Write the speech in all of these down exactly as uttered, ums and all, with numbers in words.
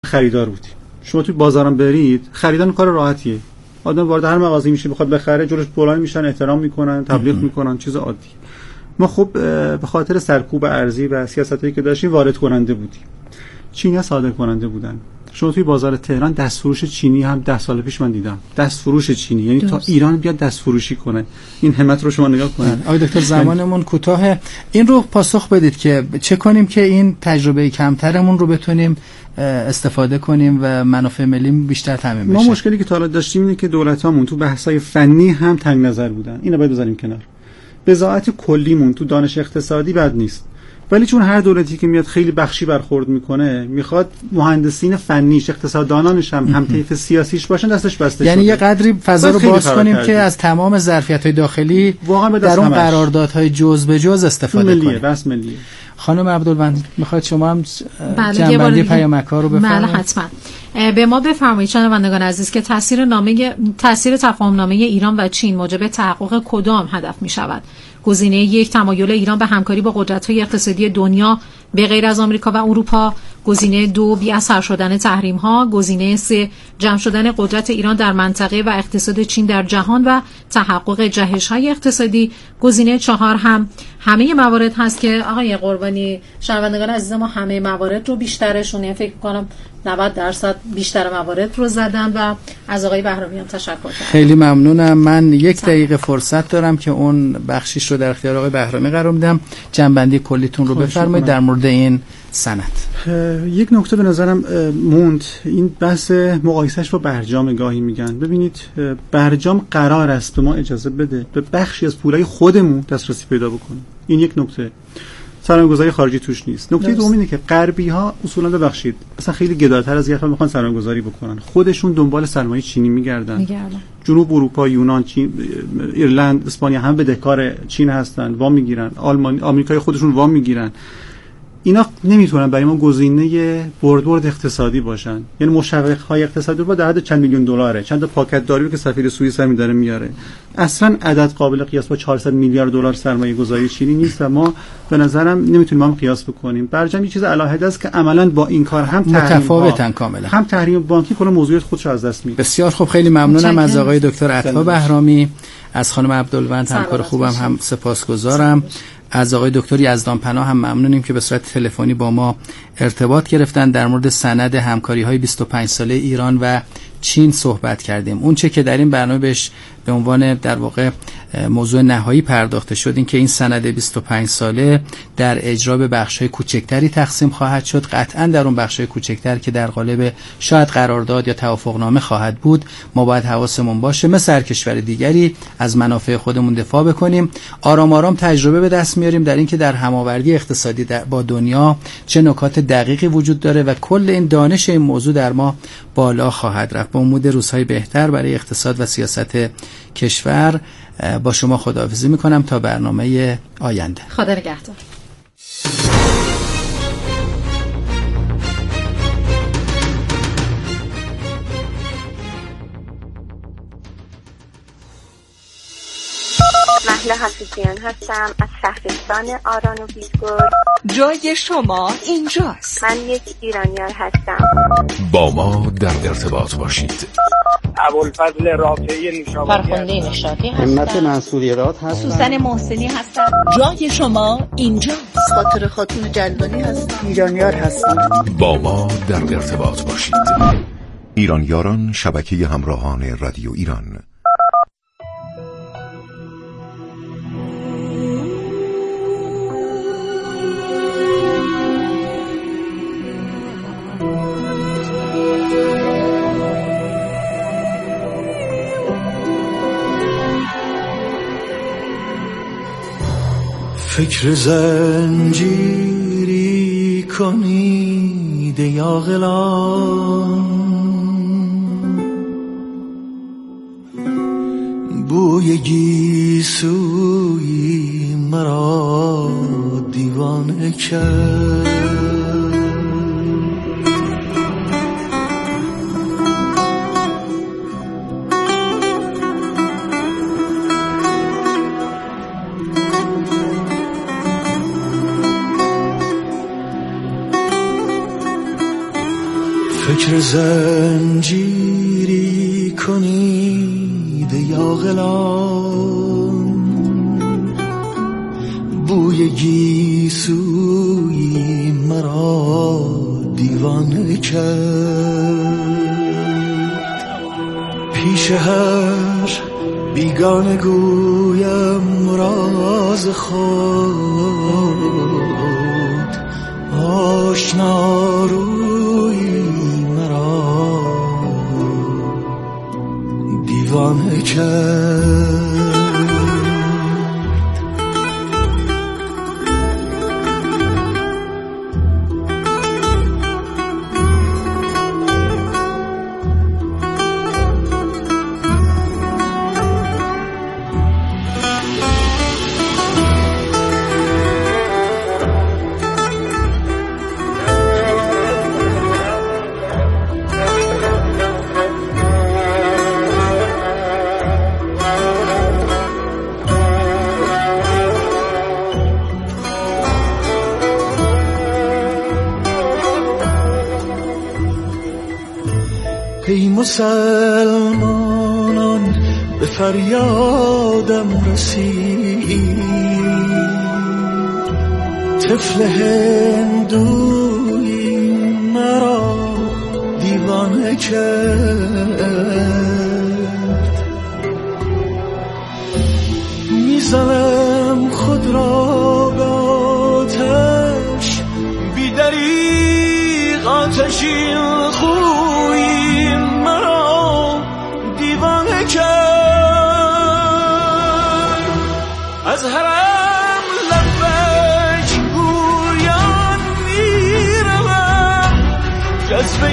خریدار بودیم. شما توی بازارم برید، خریدن کار راحتیه. آدم وارد هر مغازه‌ای میشه بخواد بخره، جلوش بلند میشن، احترام میکنن، تبلیغ میکنن، چیز عادی. ما خب به خاطر سرکوب ارزی و سیاستایی که داشتیم وارد کننده بودیم. چینی‌ها صادر کننده بودن. شما توی بازار تهران دستفروش چینی هم ده سال پیش من دیدم. دستفروش چینی، یعنی تا ایران بیاد دستفروشی کنه. این همت رو شما نگاه کنید. آقای دکتر زمانمون کوتاه، این رو پاسخ بدید که چه کنیم که این تجربه کمترمون رو بتونیم استفاده کنیم و منافع ملی بیشتر تامین بشه. ما مشکلی که تا حالا داشتیم اینه که دولتامون تو بحث‌های فنی هم تنگ نظر بودن. اینو باید بذاریم کنار. بضاعت کلیمون تو دانش اقتصادی بد نیست. ولی چون هر دولتی که میاد خیلی بخشی برخورد میکنه، میخواد مهندسین فنیش، اقتصاددانانش هم هم طیف سیاسیش باشن، دستش بسته یعنی شده. یه قدری فضا رو باز کنیم که از تمام ظرفیت‌های داخلی در اون قراردادهای جز به جز استفاده ملیه، کنیم. بس ملیه. خانم عبدالوند میخواد شما هم جنبندی پیامک‌ها رو بفرمایید. بله حتما. به ما بفرمایید شنوندگان عزیز که تاثیر نامه تاثیر تفاهم‌نامه ایران و چین موجب تحقق کدام هدف می‌شود؟ گزینه یک، تمایل ایران به همکاری با قدرت‌های اقتصادی دنیا به غیر از آمریکا و اروپا. گزینه دو، بی‌اثر شدن تحریم‌ها. گزینه سه، جمع شدن قدرت ایران در منطقه و اقتصاد چین در جهان و تحقق جهش‌های اقتصادی. گزینه چهار هم همه موارد هست که آقای قربانی، شنوندگان عزیز ما همه موارد رو بیشترشون، فکر کنم نود درصد بیشتر موارد رو زدن و از آقای بهرامی هم تشکر کنم. خیلی ممنونم. من یک دقیقه فرصت دارم که اون بخشیش رو در اختیار آقای بهرامی قرار میدم. جنبندی کلیتون رو بفرمایید در مورد این سند. یک نکته به نظرم موند، این بحث مقایسهش با برجام گاهی میگن. ببینید برجام قرار است به ما اجازه بده به بخشی از پولای خودمون دسترسی پیدا بکنیم. این یک نکته. سرمایه‌گذاری خارجی توش نیست. نکته دوم اینه که غربی‌ها اصولا ببخشید مثلا خیلی گداتر از یه میخوان سرمایه‌گذاری بکنن. خودشون دنبال سرمایه چینی میگردن. میگردن. جنوب اروپا، یونان، چین، ایرلند، اسپانیا هم بدهکار چین هستن، وام میگیرن. آلمان، آمریکای خودشون وام میگیرن. اینا نمیتونن برای ما گزینه برد برد اقتصادی باشن. یعنی مشوق‌های اقتصادی با در حد چند میلیون دلاره، چند تا پاکت داری که سفیر سوئیس هم داره میاره. اصلا عدد قابل قیاس با چهارصد میلیارد دلار سرمایه گذاری چینی نیست و ما به نظرم نمیتونیم هم قیاس بکنیم. برجام یه چیز علاهده است که عملاً با این کار هم متفاوتن کاملا. هم تحریم بانکی کل موضوعیت خودش از دست میده. بسیار خوب، خیلی ممنونم از آقای دکتر عطا بهرامی، از خانم عبدالوند همکار خوبم هم سپاسگزارم. از آقای دکتر یزدانپناه هم ممنونیم که به صورت تلفنی با ما ارتباط گرفتن. در مورد سند همکاری‌های بیست و پنج ساله ایران و چین صحبت کردیم. اون چه که در این برنامه بهش به عنوان در واقع موضوع نهایی پرداخته شد این که این سند بیست و پنج ساله در اجرا به بخش‌های کوچکتری تقسیم خواهد شد. قطعاً در اون بخش‌های کوچکتر که در قالب شاید قرارداد یا توافقنامه خواهد بود، ما باید حواسمون باشه مثل هر کشور دیگری از منافع خودمون دفاع بکنیم. آرام آرام تجربه به دست میاریم در اینکه در هماوردی اقتصادی با دنیا چه نکات دقیقی وجود داره و کل این دانش این موضوع در ما بالا خواهد رفت. با امید روزهای بهتر برای اقتصاد و سیاست کشور با شما خداحافظی میکنم تا برنامه آینده. خدا نگهدار. مهلا حفیظیان هستم از شهرستان آران و بیزگل. جای شما اینجاست. من یک ایرانیار هستم. با ما در ارتباط باشید. ابوالفضل رافعی نشابوری، فرخنده نشاطی هستم. همت منصوریرات هستم. سوسن محسنی هستم. جای شما اینجاست. خاطر خاتون جلوانی هستم. ایرانیار هستم. با ما در ارتباط باشید. ایرانیاران، شبکه همراهان رادیو ایران. فکر زنجیری کنید یا غلام، بوی گیسوی مرا دیوانه کرد. فکر زنجیری کنید یا غلام، بوی گیسوی مرا دیوانه کرد. پیش هر بیگانه گویم راز خود، آشنا روی مرا دیوانه کرد. ای مسلمانان به فریادم رسید، طفل هندوی مرا دیوانه کرد. میزنم خود را به آتش، بی دریغ آتشی خوی مرا دیوانه کرد. از حرم لبک گویان میروم، جذبه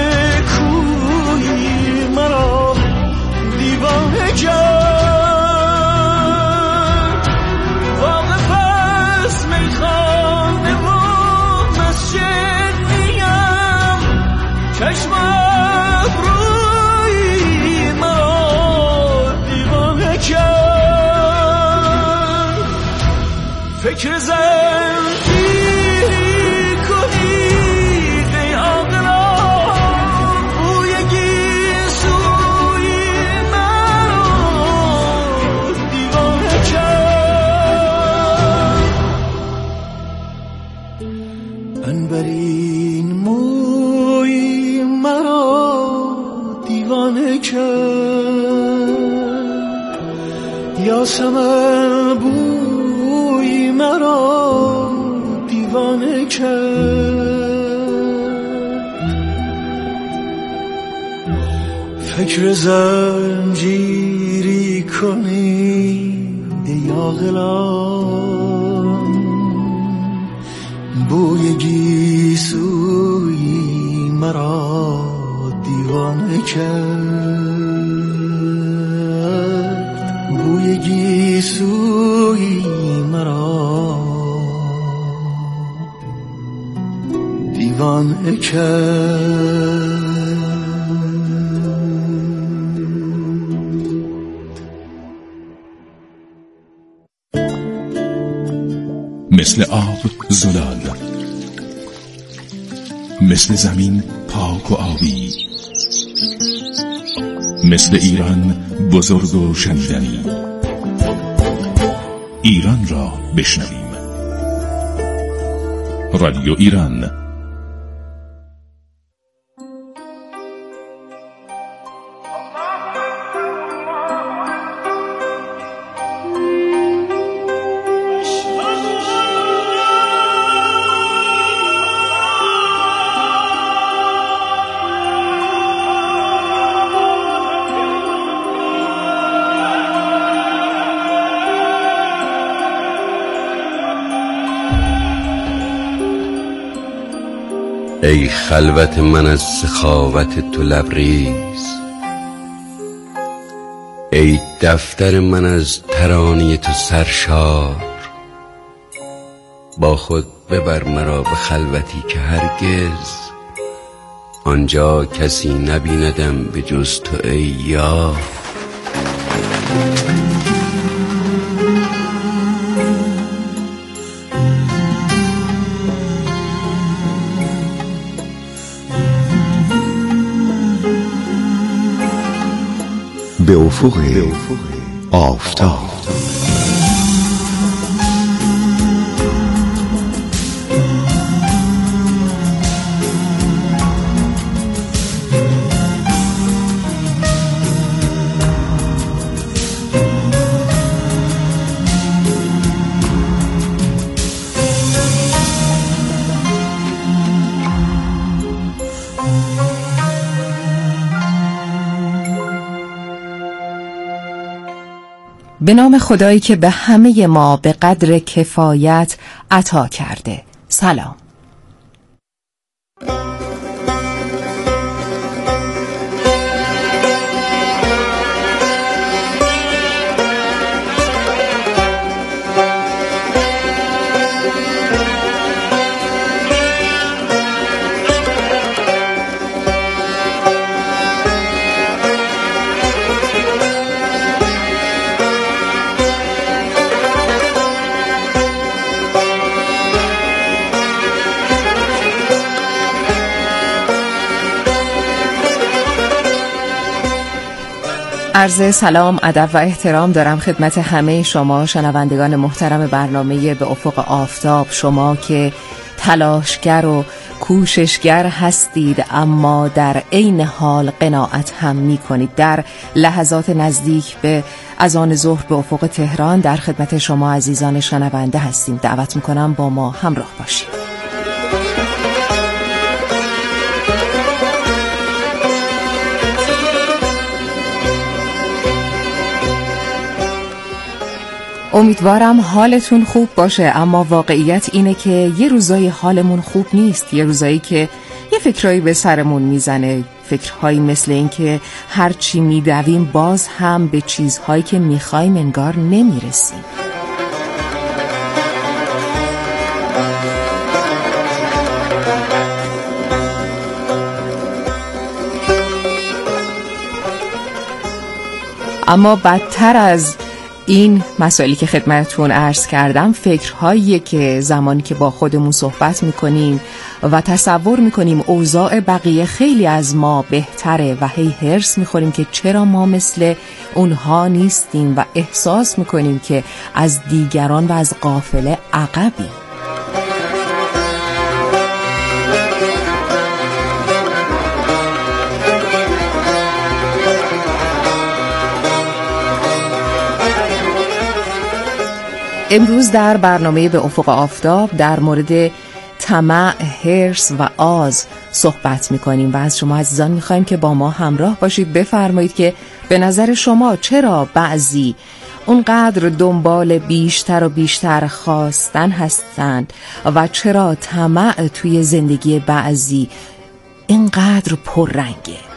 کوی مرا دیوانه کرد. واقف از میخانه و مسجد نیم، چشم ابروی مرا دیوانه کرد. فکر زنجیری کنید ای عاقلان، بوی گیسوی مرا دیوانه کرد. عنبرین موی مرا دیوانه کرد. یاسمن بوی مرا دیوانه کرد. فکر زنجیری کنید یا غلام، بوی گیسوی مرا دیوانه کرد. بوی گیسوی مرا دیوانه کرد. مثل آب زلال، مثل زمین پاک و آبی، مثل ایران بزرگ و شنیدنی. ایران را بشنویم. رادیو ایران. ای خلوت من از سخاوت تو لبریز، ای دفتر من از ترانه تو سرشار. با خود ببر مرا به خلوتی که هرگز آنجا کسی نبیندم به جز تو ای یار. به افق آفتاب. به نام خدایی که به همه ما به قدر کفایت عطا کرده. سلام. عرض سلام، ادب و احترام دارم خدمت همه شما شنوندگان محترم برنامه به افق آفتاب. شما که تلاشگر و کوششگر هستید اما در عین حال قناعت هم می کنید. در لحظات نزدیک به اذان ظهر به افق تهران در خدمت شما عزیزان شنونده هستیم. دعوت می کنم با ما همراه باشید. امیدوارم حالتون خوب باشه، اما واقعیت اینه که یه روزای حالمون خوب نیست. یه روزایی که یه فکرایی به سرمون میزنه، فکرهایی مثل این که هرچی میدویم باز هم به چیزهایی که میخوایم انگار نمیرسیم. اما بدتر از این مسائلی که خدمتتون عرض کردم فکرهاییه که زمانی که با خودمون صحبت میکنیم و تصور میکنیم اوضاع بقیه خیلی از ما بهتره و هی هرس میخوریم که چرا ما مثل اونها نیستیم و احساس میکنیم که از دیگران و از قافله عقبیم. امروز در برنامه به افق آفتاب در مورد طمع، حرص و آز صحبت می‌کنیم و از شما عزیزان می‌خوایم که با ما همراه باشید. بفرمایید که به نظر شما چرا بعضی اونقدر دنبال بیشتر و بیشتر خواستن هستند و چرا طمع توی زندگی بعضی اینقدر پررنگه؟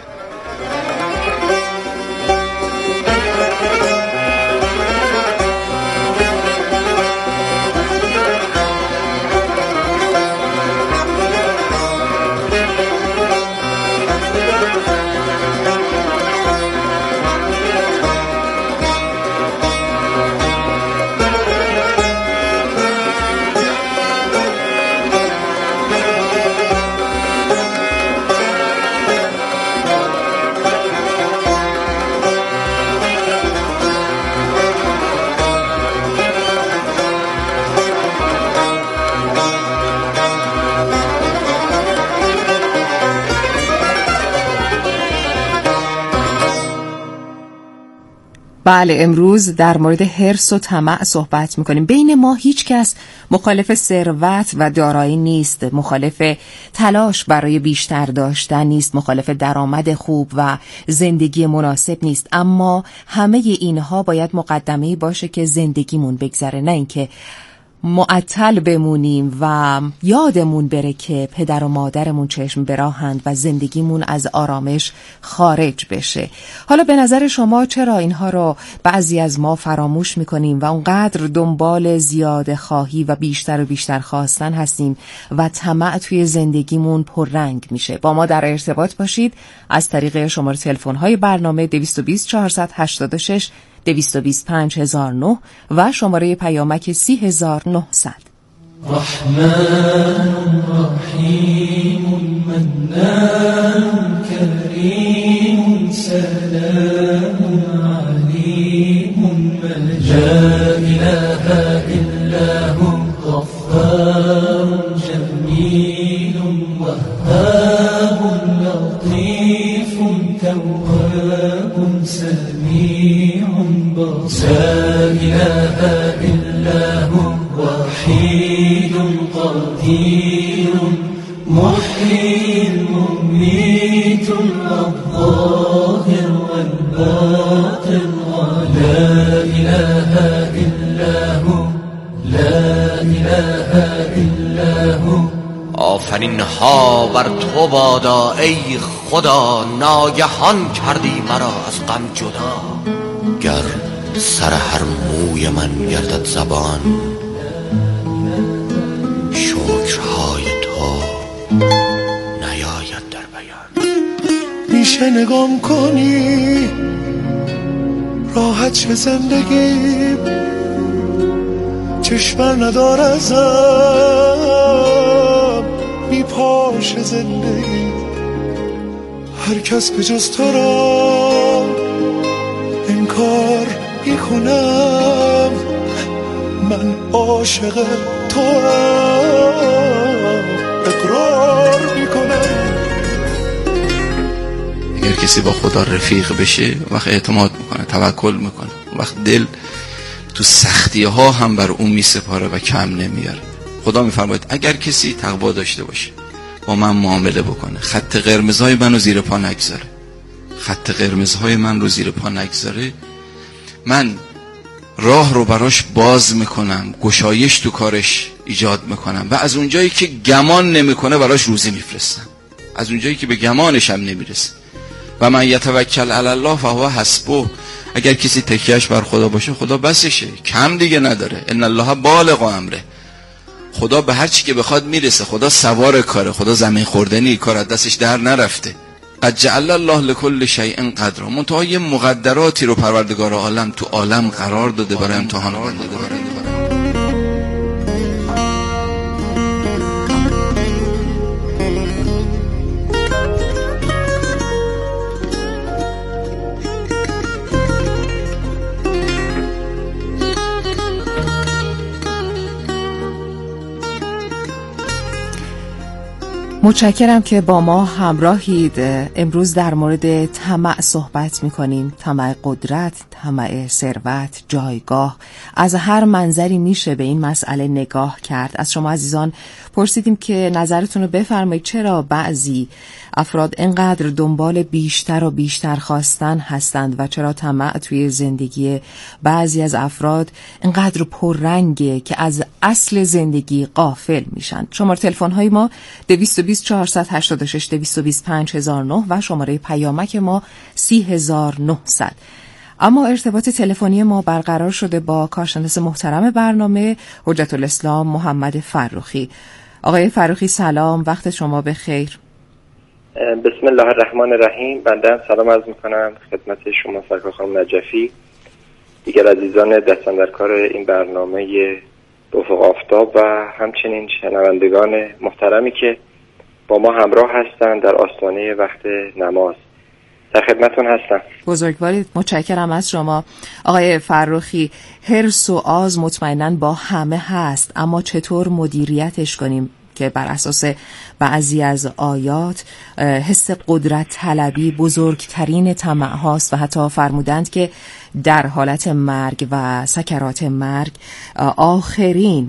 بله، امروز در مورد حرص و طمع صحبت میکنیم. بین ما هیچ کس مخالف ثروت و دارایی نیست، مخالف تلاش برای بیشتر داشتن نیست، مخالف درآمد خوب و زندگی مناسب نیست، اما همه اینها باید مقدمه‌ای باشه که زندگیمون بگذره، نه اینکه معطل بمونیم و یادمون بره که پدر و مادرمون چشم براهند و زندگیمون از آرامش خارج بشه. حالا به نظر شما چرا اینها رو بعضی از ما فراموش میکنیم و اونقدر دنبال زیاده خواهی و بیشتر و بیشتر خواستن هستیم و طمع توی زندگیمون پررنگ میشه؟ با ما در ارتباط باشید از طریق شماره تلفن های برنامه دویست و بیست چهارصد و هشتاد و شش دویست و بیست پنج هزار و نه و شماره پیامک سی هزار و نهصد. رحمن رحیم منان کریم سلام عليم من لا إله إلا هو غفار جميل وهاب لطيف تواب سميع بصير لا إله إلا هو وحيد قدير محيي مميت الظاهر والباطن ولا إله إلا هو لا إله إلا هو. آفرین ها بر تو بادا ای خدا، ناگهان کردی مرا از غم جدا. گر سر هر موی من گردد زبان، شکرهای تو نیاید در بیان. میشه نگام کنی راحت شه زندگی، چشمر ندار ازم میپاشه زندگی. هر کس به جز تو را انکار میکنم، من عاشق تو اقرار میکنم. اگر کسی با خدا رفیق بشه وقت اعتماد میکنه، توکل میکنه، وقت دل تو سختی ها هم بر اون میسپاره و کم نمیاره. خدا میفرماید اگر کسی تقوا داشته باشه با من معامله بکنه، خط قرمزهای من رو زیر پا نگذاره، خط قرمزهای من رو زیر پا نگذاره، من راه رو براش باز میکنم، گشایش تو کارش ایجاد میکنم و از اونجایی که گمان نمیکنه براش روزی میفرستم، از اونجایی که به گمانش هم نمیرسه. و من یتوکل علی الله فهو حسبه. اگر کسی تکیهش بر خدا باشه خدا بسشه، کم دیگه نداره. ان الله بالغ امره. خدا به هر چی که بخواد میرسه. خدا سوار کاره، خدا زمین خوردنی، کار از دستش در نرفته. قد جعل الله لكل شیء قدرا. منتها یه مقدراتی رو پروردگار عالم تو عالم قرار داده برای امتحان بنده. متشکرم که با ما همراهید. امروز در مورد طمع صحبت می‌کنیم. طمع قدرت، طمع ثروت، جایگاه. از هر منظری میشه به این مسئله نگاه کرد. از شما عزیزان پرسیدیم که نظرتون رو بفرمایید چرا بعضی افراد انقدر دنبال بیشتر و بیشتر خواستن هستند و چرا طمع توی زندگی بعضی از افراد انقدر پررنگه که از اصل زندگی غافل میشن. شماره تلفن های ما دویست و بیست چهارصد و هشتاد و شش دویست و بیست پنج هزار و نه و شماره پیامک ما سی هزار و نهصد. اما ارتباط تلفنی ما برقرار شده با کارشناس محترم برنامه حجت الاسلام محمد فرخی. آقای فرخی سلام، وقت شما بخیر. بسم الله الرحمن الرحیم. بنده سلام عرض میکنم خدمت شما سرکار خانم نجفی، دیگر عزیزان دستن در کار این برنامه افق آفتاب و همچنین شنوندگان محترمی که با ما همراه هستند در آستانه وقت نماز. در خدمتون هستم. بزرگوارید، متشکرم از شما. آقای فرخی، حرص و آز مطمئناً با همه هست، اما چطور مدیریتش کنیم که بر اساس بعضی از آیات حس قدرت طلبی بزرگترین طمع هاست و حتی فرمودند که در حالت مرگ و سکرات مرگ آخرین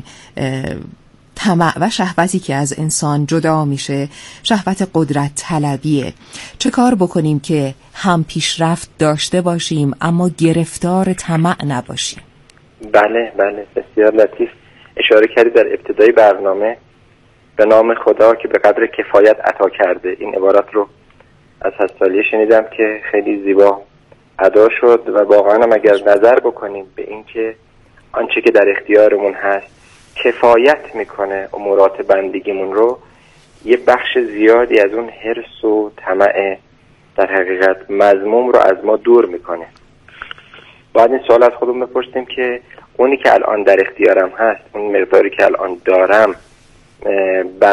طمع و شهوتی که از انسان جدا میشه شهوت قدرت طلبیه. چه کار بکنیم که هم پیشرفت داشته باشیم اما گرفتار طمع نباشیم؟ بله بله، بسیار لطیف اشاره کردی در ابتدای برنامه. به نام خدا که به قدر کفایت عطا کرده. این عبارت رو از حسالیه شنیدم که خیلی زیبا ادا شد و واقعا هم اگر نظر بکنیم به این که آنچه که در اختیارمون هست کفایت میکنه امورات بندگیمون رو، یه بخش زیادی از اون حرص و طمع در حقیقت مذموم رو از ما دور میکنه. باید این سوال از خودمون بپرسیم که اونی که الان در اختیارم هست، اون مقداری که الان دارم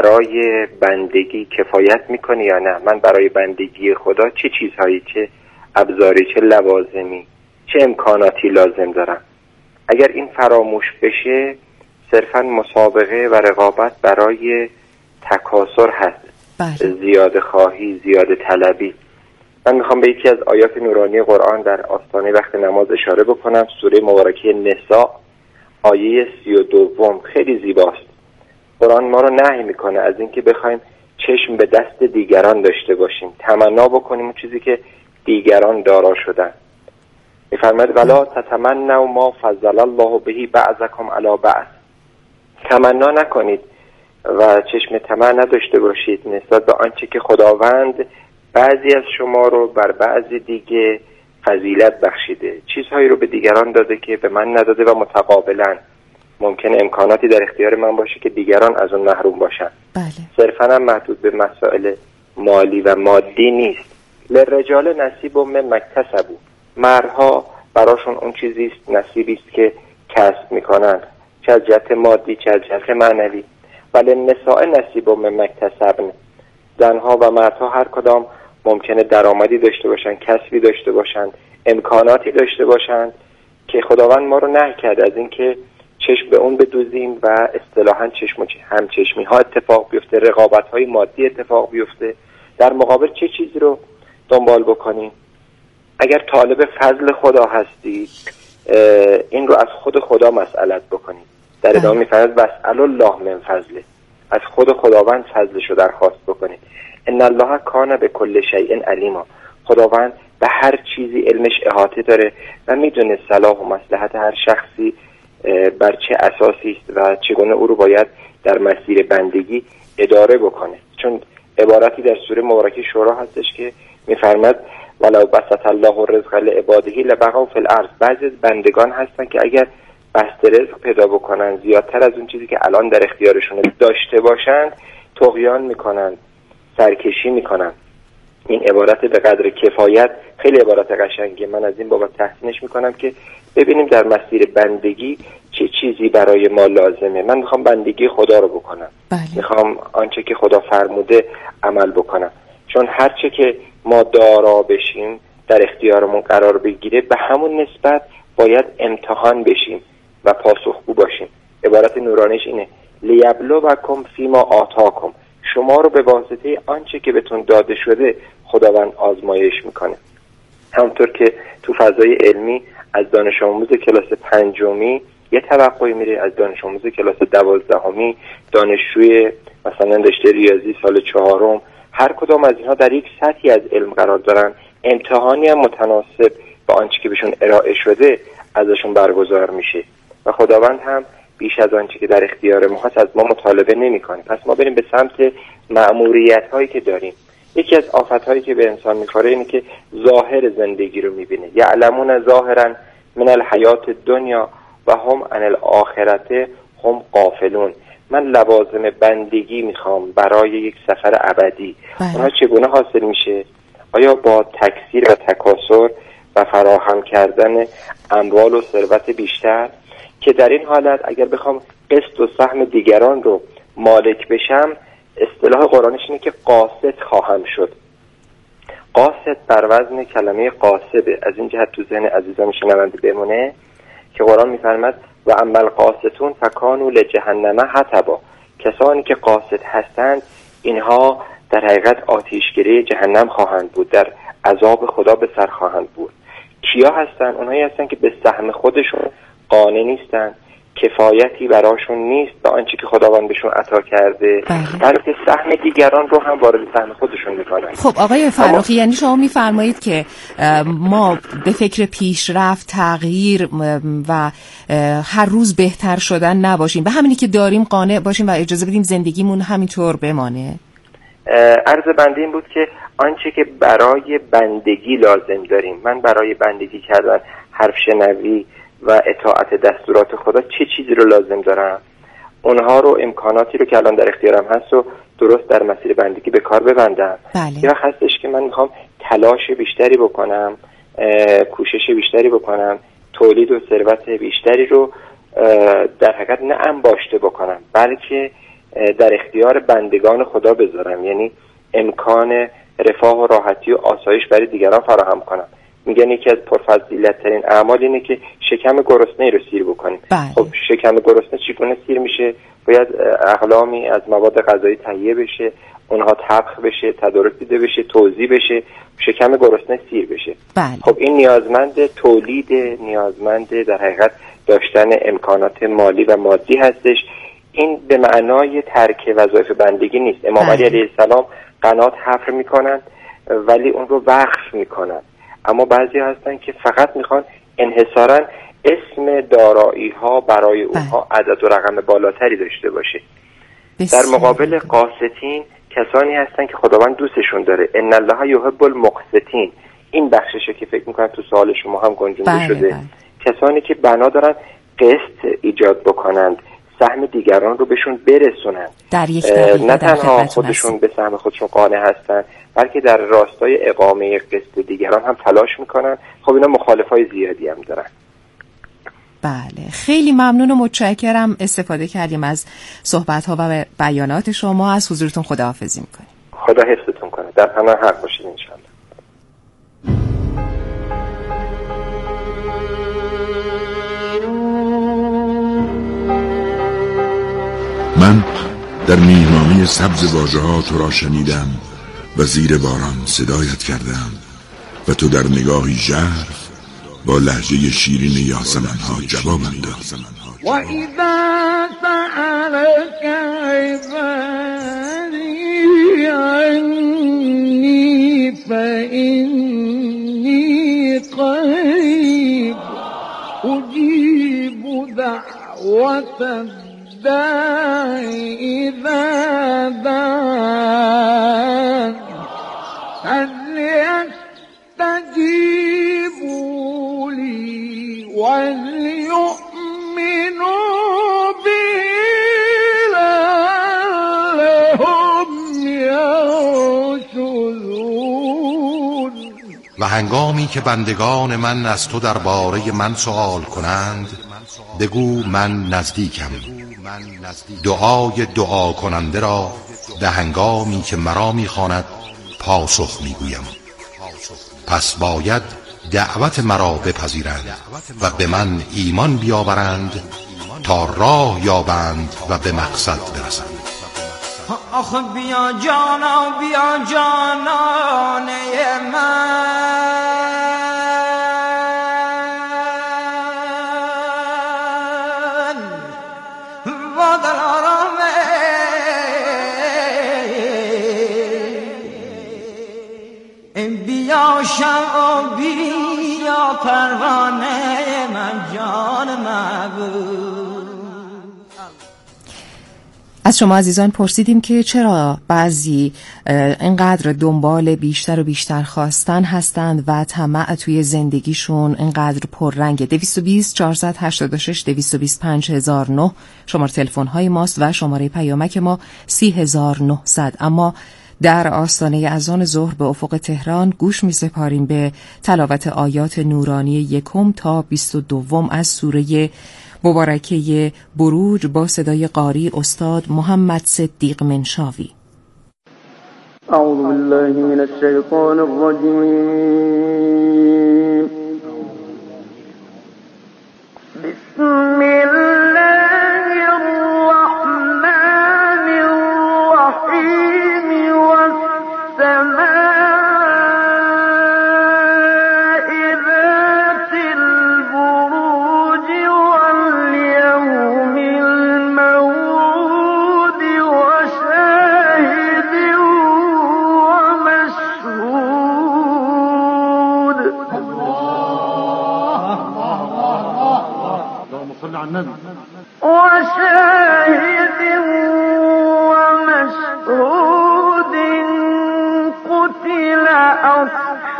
برای بندگی کفایت میکنه یا نه؟ من برای بندگی خدا چه چیزهایی، چه ابزاری، چه لوازمی، چه امکاناتی لازم دارم. اگر این فراموش بشه صرفا مسابقه و رقابت برای تکاثر هست. بله. زیاده خواهی، زیاده طلبی. من میخوام به یکی از آیات نورانی قرآن در آستانه وقت نماز اشاره بکنم. سوره مبارکه نساء آیه سی و دوم خیلی زیباست. قرآن ما رو نهی میکنه از اینکه بخوایم چشم به دست دیگران داشته باشیم، تمنا بکنیم اون چیزی که دیگران دارا شدن. میفرماید ولا تتمنوا ما فضل الله به بعضکم علی بعض. تمنا نکنید و چشم طمع نداشته باشید نسبت به آنچه که خداوند بعضی از شما رو بر بعضی دیگه فضیلت بخشیده، چیزهایی رو به دیگران داده که به من نداده و متقابلا ممکنه امکاناتی در اختیار من باشه که دیگران از اون محروم باشن. بله. صرفاً هم محدود به مسائل مالی و مادی نیست. للرجال نصیب مما اکتسبوا. مردها براشون اون چیزی است، نصیبی است که کسب میکنند، چه از جهت مادی چه از جهت معنوی. ولی نساء نصیب مما اکتسبن. زنها و مردها هر کدام ممکنه درآمدی داشته باشند، کسبی داشته باشند، امکاناتی داشته باشند که خداوند ما رو نهی کرده از اینکه چشم به اون بدوزیم و اصطلاحاً چشم و همچشمی ها اتفاق بیفته، رقابت های مادی اتفاق بیفته. در مقابل چه چیزی رو دنبال بکنیم؟ اگر طالب فضل خدا هستید این رو از خود خدا مسئلت بکنید. در ادامه می‌فرماید واسأل الله من فضله. از خود خداوند فضلش رو درخواست بکنید. ان الله کان بكل شیء علیما. خداوند به هر چیزی علمش احاطه داره و میدونه صلاح و مصلحت هر شخصی بر چه اساسی است و چگونه او رو باید در مسیر بندگی اداره بکنه. چون عبارتی در سوره مبارکه شورا هستش که می‌فرماید ولو بسط الله الرزق لعباده لبغوا فی الارض. بعضی از بندگان هستن که اگر بسته رزق پیدا بکنن زیادتر از اون چیزی که الان در اختیارشون داشته باشند طغیان میکنن، سرکشی میکنن. این عبارت به قدر کفایت خیلی عبارت قشنگی، من از این بابت تحسینش میکنم که ببینیم در مسیر بندگی چه چیزی برای ما لازمه. من میخوام بندگی خدا رو بکنم. بله. میخوام آنچه که خدا فرموده عمل بکنم. چون هرچه که ما دارا بشیم در اختیارمون قرار بگیره به همون نسبت باید امتحان بشیم و پاسخگو باشیم. عبارت نورانیش اینه لیبلوکم فیما آتاکم. شما رو به واسطه آنچه که بهتون داده شده خداوند آزمایش میکنه. همونطور که تو فضای علمی از دانش آموز کلاس پنجمی یه توقعی میره، از دانش آموز کلاس دوازدهمی، دانشجوی مثلا رشته ریاضی سال چهارم، هر کدام از اینها در یک سطحی از علم قرار دارن. امتحانی هم متناسب با آنچه که بهشون ارائه شده ازشون برگزار میشه و خداوند هم بیش از آنچه که در اختیار ما هست از ما مطالبه نمیکنه. پس ما بریم به سمت مأموریت هایی که داریم. یکی از آفت هایی که به انسان میخوره اینه که ظاهر زندگی رو میبینه. یعلمون ظاهرا من الحیات دنیا و هم عن الاخرت هم غافلون. من لوازم بندگی میخوام برای یک سفر ابدی. اونها چگونه حاصل میشه؟ آیا با تکثیر و تکاثر و فراهم کردن اموال و ثروت بیشتر؟ که در این حالت اگر بخوام قسط و سهم دیگران رو مالک بشم، اصطلاح قرآنش اینه که قاصد خواهم شد. قاصد بر وزن کلمه قاصده. از این جهت تو ذهن عزیزان شنونده بمونه که قرآن میفرماد و اما القاسطون فکانوا لجهنم حطبا. کسانی که قاصد هستند اینها در حقیقت آتشگیره جهنم خواهند بود، در عذاب خدا به سر خواهند بود. کیا هستن؟ اونهایی هستن که به سهم خودشون قانع نیستن، کفایتی براشون نیست به آنچه که خداوند بهشون عطا کرده، بلکه سهم دیگران رو هم وارد سهم خودشون میکنن. خب آقای فرخی، یعنی شما میفرمایید که ما به فکر پیشرفت، تغییر و هر روز بهتر شدن نباشیم، به همینی که داریم قانع باشیم و اجازه بدیم زندگیمون همینطور بمانه؟ عرض بنده این بود که آنچه که برای بندگی لازم داریم، من برای بندگی کردن حرف شنوی و اطاعت دستورات خدا چه چیزی رو لازم دارم، اونها رو، امکاناتی رو که الان در اختیارم هست و درست در مسیر بندگی به کار ببندم. بله. یا هستش که من میخوام تلاش بیشتری بکنم، کوشش بیشتری بکنم، تولید و ثروت بیشتری رو در حقیقت نه انباشته بکنم بلکه در اختیار بندگان خدا بذارم، یعنی امکان رفاه و راحتی و آسایش برای دیگران فراهم کنم. میگن یکی از پرفضیلت ترین اعمال اینه که شکم گرسنه رو سیر بکنیم. بله. خب شکم گرسنه چگونه سیر میشه؟ باید اقلامی از مواد غذایی تهیه بشه، اونها طبخ بشه، تدارک دیده بشه، توزیع بشه، شکم گرسنه سیر بشه. بله. خب این نیازمند تولید، نیازمند در حقیقت داشتن امکانات مالی و مادی هستش. این به معنای ترک وظایف بندگی نیست. امام علی علیه السلام قنات حفر میکنن ولی اون رو وقف میکنن، اما بعضی هستن که فقط میخوان انحصاراً اسم دارایی ها برای اونها عدد و رقم بالاتری داشته باشه. در مقابل قاسطین کسانی هستن که خداوند دوستشون داره. ان الله یحب المقسطین. این بخششه که فکر میکنم تو سوال شما هم گنجونده شده. بله. کسانی که بنا دارن قسط ایجاد بکنند، سهم دیگران رو بهشون برسونن، در یک نه تنها خودشون به سهم خودشون قانع هستن بلکه در راستای اقامه قسط دیگران هم تلاش میکنن. خب اینا مخالفای زیادی هم دارن. بله، خیلی ممنون و متشکرم. استفاده کردیم از صحبت‌ها و بیانات شما. از حضورتون خداحافظی میکنیم. خدا حفظتون کنه. در پناه حق باشید انشالله. من در میهمانی سبز واژه ها تو را شنیدم و زیر باران صدایت کردم و تو در نگاهی ژرف با لهجه شیرین یاسمن ها جوابم داد. و اذا سألك عبادی عنی فإنی قریب اجیب دعوت الداعی اذا دعان فلیستجیبوا لی ولیؤمنوا بی لعلهم یرشدون. و هنگامی که بندگان من از تو درباره من سؤال کنند بگو من نزدیکم، دعای دعا کننده را به هنگامی که مرا میخواند پاسخ میگویم. پس باید دعوت مرا بپذیرند و به من ایمان بیاورند تا راه یابند و به مقصد برسند. آخ بیا جانا بیا جانانه من با دلارامه بیا شمع بیا پروانه من جان مبود. از شما عزیزان پرسیدیم که چرا بعضی اینقدر دنبال بیشتر و بیشتر خواستن هستند و طمع توی زندگیشون اینقدر پررنگه. دویست و بیست چهارصد و هشتاد و شش دویست و بیست پنج هزار و نه شماره تلفن های ماست و شماره پیامک ما سی هزار و نهصد. اما در آستانه اذان ظهر به افق تهران گوش می سپاریم به تلاوت آیات نورانی یکم تا بیست و دوم از سوره مبارکه بروج با صدای قاری استاد محمد صدیق منشاوی. اعوذ بالله من الشیطان الرجیم. بسم الله الرحمن الرحیم. والسماء وشاهد ومشهود. قتل أصحاب